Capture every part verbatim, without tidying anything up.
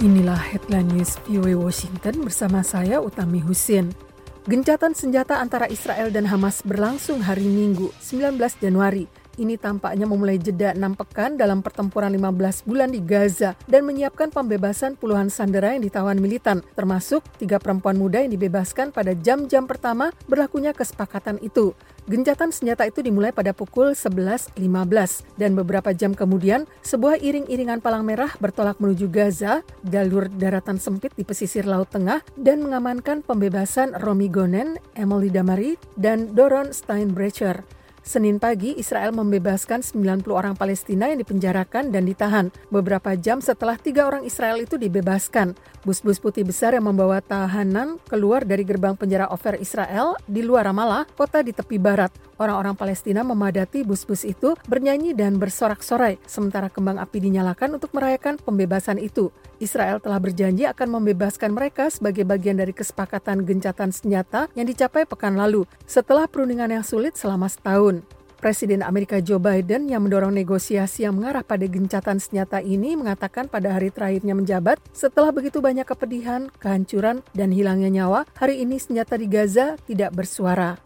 Inilah headline news V O A Washington bersama saya Utami Husin. Gencatan senjata antara Israel dan Hamas berlangsung hari Minggu, sembilan belas Januari. Ini tampaknya memulai jeda enam pekan dalam pertempuran lima belas bulan di Gaza dan menyiapkan pembebasan puluhan sandera yang ditawan militan, termasuk tiga perempuan muda yang dibebaskan pada jam-jam pertama berlakunya kesepakatan itu. Gencatan senjata itu dimulai pada pukul sebelas lima belas dan beberapa jam kemudian sebuah iring-iringan palang merah bertolak menuju Gaza, jalur daratan sempit di pesisir Laut Tengah, dan mengamankan pembebasan Romi Gonen, Emily Damari, dan Doron Steinbrecher. Senin pagi, Israel membebaskan sembilan puluh orang Palestina yang dipenjarakan dan ditahan. Beberapa jam setelah tiga orang Israel itu dibebaskan, bus-bus putih besar yang membawa tahanan keluar dari gerbang penjara Ofer Israel di luar Ramallah, kota di tepi barat. Orang-orang Palestina memadati bus-bus itu, bernyanyi dan bersorak-sorai, sementara kembang api dinyalakan untuk merayakan pembebasan itu. Israel telah berjanji akan membebaskan mereka sebagai bagian dari kesepakatan gencatan senjata yang dicapai pekan lalu, setelah perundingan yang sulit selama setahun. Presiden Amerika Joe Biden yang mendorong negosiasi yang mengarah pada gencatan senjata ini mengatakan pada hari terakhirnya menjabat, setelah begitu banyak kepedihan, kehancuran, dan hilangnya nyawa, hari ini senjata di Gaza tidak bersuara.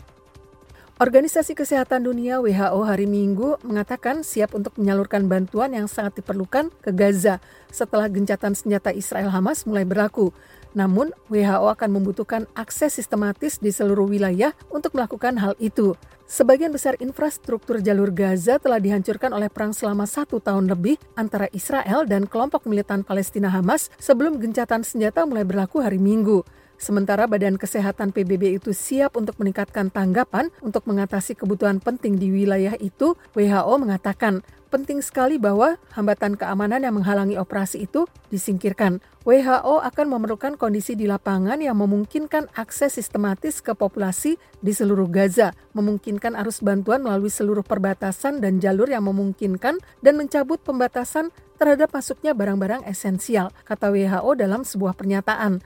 Organisasi Kesehatan Dunia W H O hari Minggu mengatakan siap untuk menyalurkan bantuan yang sangat diperlukan ke Gaza setelah gencatan senjata Israel-Hamas mulai berlaku. Namun, W H O akan membutuhkan akses sistematis di seluruh wilayah untuk melakukan hal itu. Sebagian besar infrastruktur jalur Gaza telah dihancurkan oleh perang selama satu tahun lebih antara Israel dan kelompok militan Palestina Hamas sebelum gencatan senjata mulai berlaku hari Minggu. Sementara Badan Kesehatan P B B itu siap untuk meningkatkan tanggapan untuk mengatasi kebutuhan penting di wilayah itu, W H O mengatakan penting sekali bahwa hambatan keamanan yang menghalangi operasi itu disingkirkan. W H O akan memerlukan kondisi di lapangan yang memungkinkan akses sistematis ke populasi di seluruh Gaza, memungkinkan arus bantuan melalui seluruh perbatasan dan jalur yang memungkinkan, dan mencabut pembatasan terhadap masuknya barang-barang esensial, kata W H O dalam sebuah pernyataan.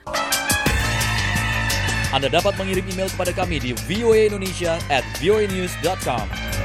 Anda dapat mengirim email kepada kami di voaindonesia at voanews dot com.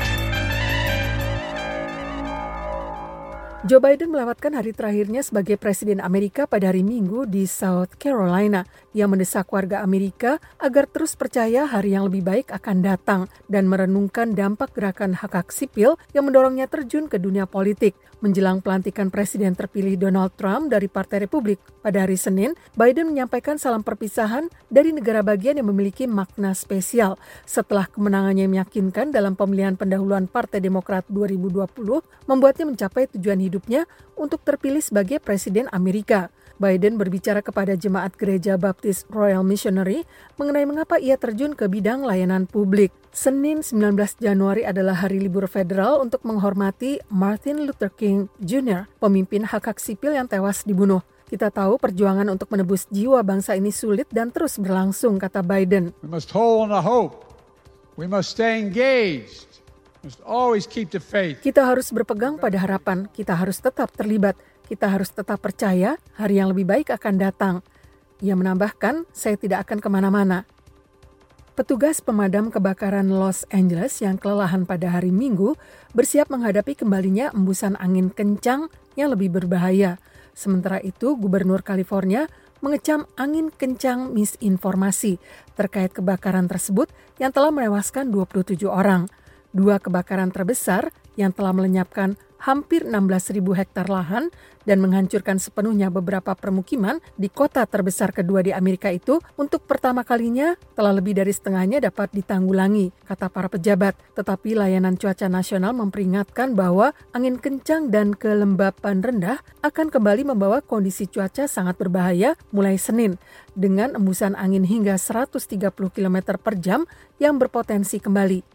Joe Biden melewatkan hari terakhirnya sebagai Presiden Amerika pada hari Minggu di South Carolina. Ia mendesak warga Amerika agar terus percaya hari yang lebih baik akan datang dan merenungkan dampak gerakan hak-hak sipil yang mendorongnya terjun ke dunia politik. Menjelang pelantikan Presiden terpilih Donald Trump dari Partai Republik pada hari Senin, Biden menyampaikan salam perpisahan dari negara bagian yang memiliki makna spesial setelah kemenangannya meyakinkan dalam pemilihan pendahuluan Partai Demokrat dua ribu dua puluh membuatnya mencapai tujuan hidupnya untuk terpilih sebagai Presiden Amerika. Biden berbicara kepada jemaat Gereja Baptis Royal Missionary mengenai mengapa ia terjun ke bidang layanan publik. Senin sembilan belas Januari adalah hari libur federal untuk menghormati Martin Luther King Junior, pemimpin hak-hak sipil yang tewas dibunuh. Kita tahu perjuangan untuk menebus jiwa bangsa ini sulit dan terus berlangsung, kata Biden. We must hold on to hope. We must stay engaged. We must always keep the faith. Kita harus berpegang pada harapan, kita harus tetap terlibat. Kita harus tetap percaya hari yang lebih baik akan datang. Ia menambahkan, saya tidak akan kemana-mana. Petugas pemadam kebakaran Los Angeles yang kelelahan pada hari Minggu bersiap menghadapi kembalinya embusan angin kencang yang lebih berbahaya. Sementara itu, Gubernur California mengecam angin kencang misinformasi terkait kebakaran tersebut yang telah menewaskan dua puluh tujuh orang. Dua kebakaran terbesar yang telah melenyapkan hampir enam belas ribu hektar lahan dan menghancurkan sepenuhnya beberapa permukiman di kota terbesar kedua di Amerika itu untuk pertama kalinya telah lebih dari setengahnya dapat ditanggulangi, kata para pejabat. Tetapi layanan cuaca nasional memperingatkan bahwa angin kencang dan kelembapan rendah akan kembali membawa kondisi cuaca sangat berbahaya mulai Senin dengan embusan angin hingga seratus tiga puluh kilometer per jam yang berpotensi kembali.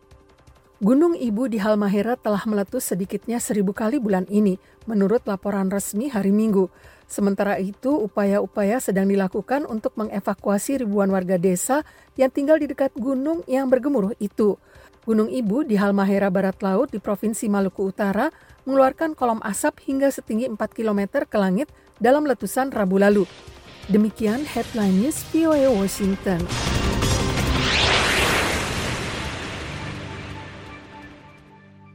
Gunung Ibu di Halmahera telah meletus sedikitnya seribu kali bulan ini, menurut laporan resmi hari Minggu. Sementara itu, upaya-upaya sedang dilakukan untuk mengevakuasi ribuan warga desa yang tinggal di dekat gunung yang bergemuruh itu. Gunung Ibu di Halmahera Barat Laut di Provinsi Maluku Utara mengeluarkan kolom asap hingga setinggi empat kilometer ke langit dalam letusan Rabu lalu. Demikian headline news V O A Washington.